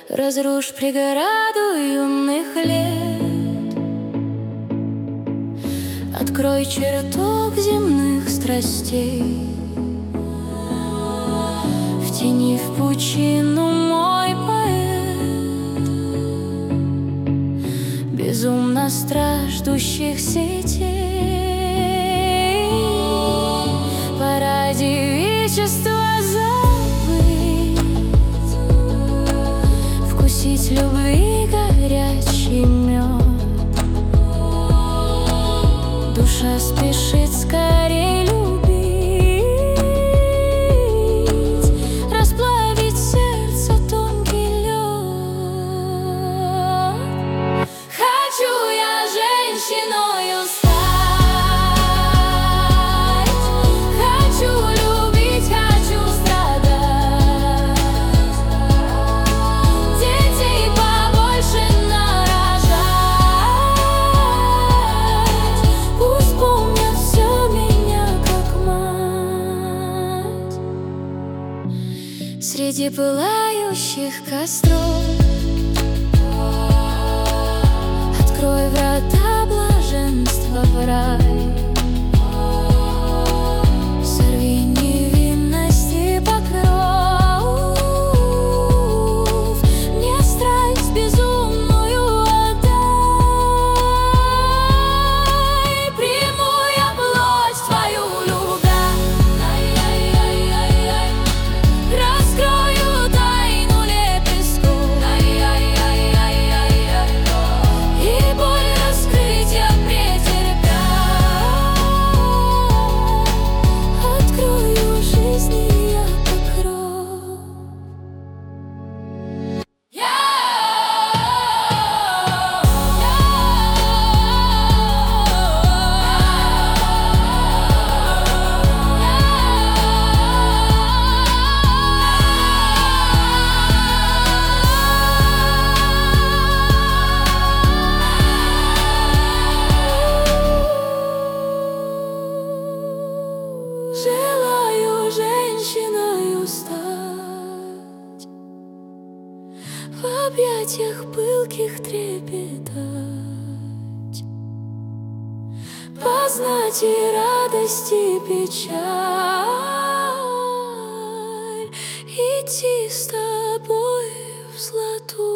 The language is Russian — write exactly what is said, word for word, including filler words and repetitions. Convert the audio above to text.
Разрушь преграду юных лет, открой чертог земных страстей. Втяни в пучину, мой поэт, безумно страждущих сетей. Пора девичества забыть, вкусить любви горячий мед. Душа спешит скорей любить, расплавить сердце тонкий лед. Хочу я женщиною стать, хочу любить, хочу страдать, детей побольше нарожать. Пусть помнят все меня как мать. Среди пылающих костров открой врата блаженства в рай. Сорви невинности покров, мне страсть безумную отдай. Приму я плоть твою, любя, раскрою тайну лепестку, и боль раскрытия претерпя, открою жизни я покров. Желаю женщиною стать, в объятиях пылких трепетать, познать и радость, и печаль, идти с тобой в золотую